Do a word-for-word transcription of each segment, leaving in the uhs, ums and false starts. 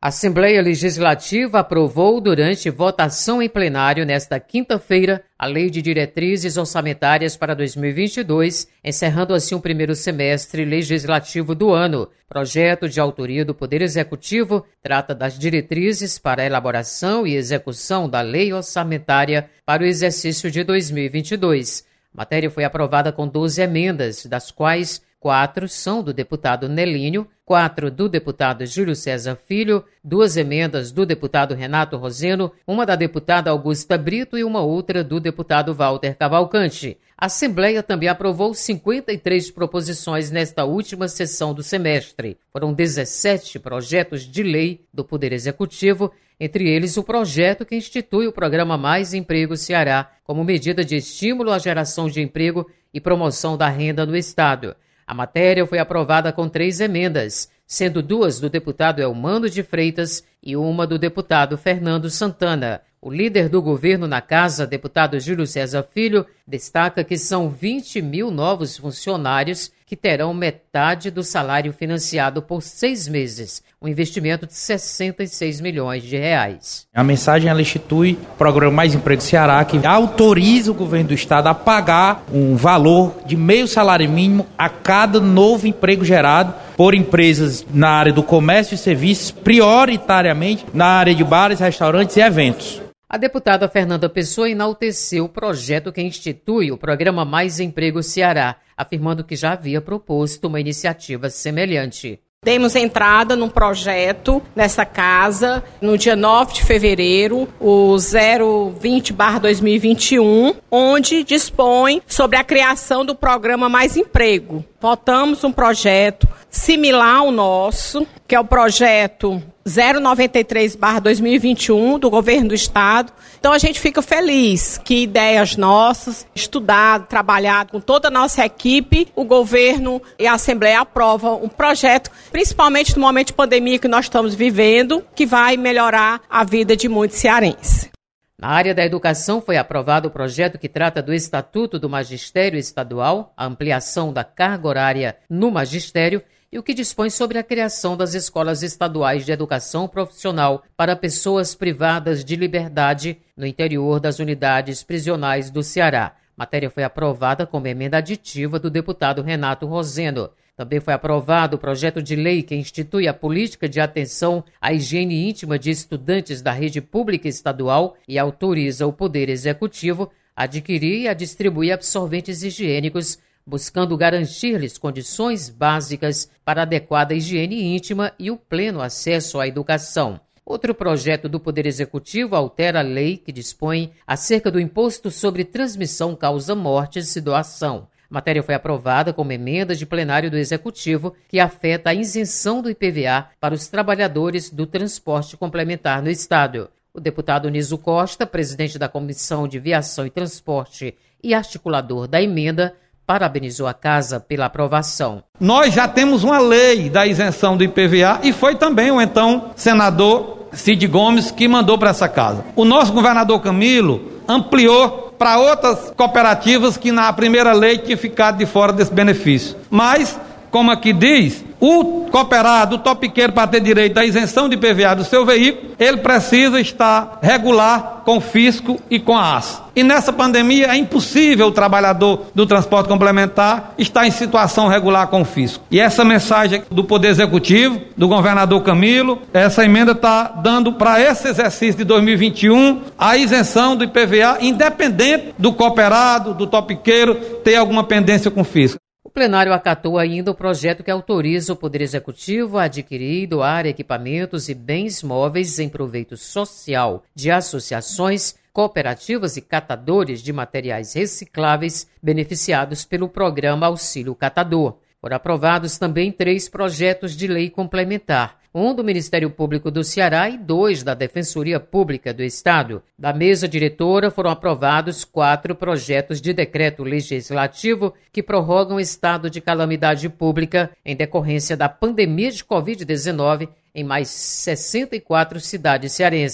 A Assembleia Legislativa aprovou, durante votação em plenário nesta quinta-feira, a Lei de Diretrizes Orçamentárias para dois mil e vinte e dois, encerrando assim o primeiro semestre legislativo do ano. Projeto de autoria do Poder Executivo trata das diretrizes para a elaboração e execução da Lei Orçamentária para o exercício de dois mil e vinte e dois. A matéria foi aprovada com doze emendas, das quais quatro são do deputado Nelínio, quatro do deputado Júlio César Filho, duas emendas do deputado Renato Roseno, uma da deputada Augusta Brito e uma outra do deputado Walter Cavalcante. A Assembleia também aprovou cinquenta e três proposições nesta última sessão do semestre. Foram dezessete projetos de lei do Poder Executivo, entre eles o projeto que institui o programa Mais Emprego Ceará como medida de estímulo à geração de emprego e promoção da renda no Estado. A matéria foi aprovada com três emendas, sendo duas do deputado Elmano de Freitas e uma do deputado Fernando Santana. O líder do governo na casa, deputado Júlio César Filho, destaca que são vinte mil novos funcionários que terão metade do salário financiado por seis meses, um investimento de sessenta e seis milhões de reais. A mensagem ela institui o programa Mais Emprego Ceará, que autoriza o governo do estado a pagar um valor de meio salário mínimo a cada novo emprego gerado por empresas na área do comércio e serviços, prioritariamente na área de bares, restaurantes e eventos. A deputada Fernanda Pessoa enalteceu o projeto que institui o programa Mais Emprego Ceará, afirmando que já havia proposto uma iniciativa semelhante. Demos entrada num projeto nessa casa no dia nove de fevereiro, o zero vinte barra dois mil e vinte e um, onde dispõe sobre a criação do programa Mais Emprego. Votamos um projeto similar ao nosso, que é o projeto zero noventa e três barra dois mil e vinte e um do Governo do Estado. Então a gente fica feliz que ideias nossas, estudado, trabalhado com toda a nossa equipe, o governo e a Assembleia aprovam um projeto, principalmente no momento de pandemia que nós estamos vivendo, que vai melhorar a vida de muitos cearenses. Na área da educação, foi aprovado o projeto que trata do Estatuto do Magistério Estadual, a ampliação da carga horária no magistério e o que dispõe sobre a criação das escolas estaduais de educação profissional para pessoas privadas de liberdade no interior das unidades prisionais do Ceará. A matéria foi aprovada como emenda aditiva do deputado Renato Roseno. Também foi aprovado o projeto de lei que institui a política de atenção à higiene íntima de estudantes da rede pública estadual e autoriza o Poder Executivo a adquirir e a distribuir absorventes higiênicos, buscando garantir-lhes condições básicas para adequada higiene íntima e o pleno acesso à educação. Outro projeto do Poder Executivo altera a lei que dispõe acerca do imposto sobre transmissão causa-mortes e doação. A matéria foi aprovada como emenda de plenário do Executivo, que afeta a isenção do I P V A para os trabalhadores do transporte complementar no Estado. O deputado Niso Costa, presidente da Comissão de Viação e Transporte e articulador da emenda, parabenizou a casa pela aprovação. Nós já temos uma lei da isenção do I P V A e foi também o então senador Cid Gomes que mandou para essa casa. O nosso governador Camilo ampliou para outras cooperativas que na primeira lei tinha ficado de fora desse benefício. Mas, como aqui diz, o cooperado, o topiqueiro, para ter direito à isenção de I P V A do seu veículo, ele precisa estar regular com o fisco e com a A S. E nessa pandemia é impossível o trabalhador do transporte complementar estar em situação regular com o fisco. E essa mensagem do Poder Executivo, do governador Camilo, essa emenda está dando para esse exercício de dois mil e vinte e um a isenção do I P V A, independente do cooperado, do topiqueiro, ter alguma pendência com o fisco. O plenário acatou ainda o projeto que autoriza o Poder Executivo a adquirir e doar equipamentos e bens móveis em proveito social de associações, cooperativas e catadores de materiais recicláveis beneficiados pelo programa Auxílio Catador. Foram aprovados também três projetos de lei complementar, um do Ministério Público do Ceará e dois da Defensoria Pública do Estado. Da mesa diretora foram aprovados quatro projetos de decreto legislativo que prorrogam o estado de calamidade pública em decorrência da pandemia de covid dezenove em mais sessenta e quatro cidades cearenses.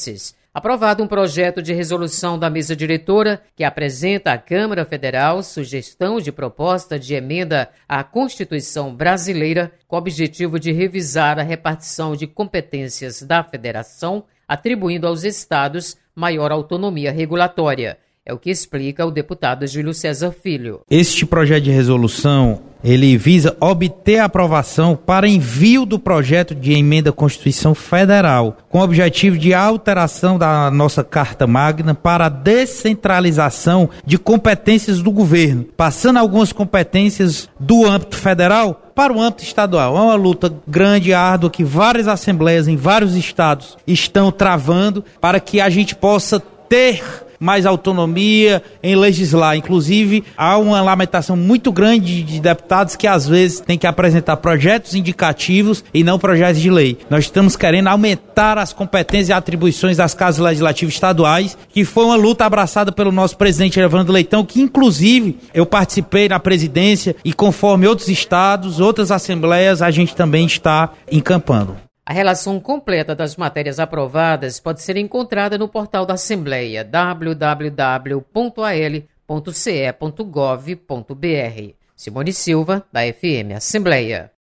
Aprovado um projeto de resolução da mesa diretora que apresenta à Câmara Federal sugestão de proposta de emenda à Constituição brasileira com o objetivo de revisar a repartição de competências da Federação, atribuindo aos estados maior autonomia regulatória. É o que explica o deputado Júlio César Filho. Este projeto de resolução, ele visa obter a aprovação para envio do projeto de emenda à Constituição Federal, com o objetivo de alteração da nossa Carta Magna para a descentralização de competências do governo, passando algumas competências do âmbito federal para o âmbito estadual. É uma luta grande e árdua que várias assembleias em vários estados estão travando para que a gente possa ter mais autonomia em legislar. Inclusive, há uma lamentação muito grande de deputados que às vezes têm que apresentar projetos indicativos e não projetos de lei. Nós estamos querendo aumentar as competências e atribuições das casas legislativas estaduais, que foi uma luta abraçada pelo nosso presidente Evandro Leitão, que inclusive eu participei na presidência e conforme outros estados, outras assembleias, a gente também está encampando. A relação completa das matérias aprovadas pode ser encontrada no portal da Assembleia, w w w ponto a l ponto c e ponto gov ponto b r. Simone Silva, da F M Assembleia.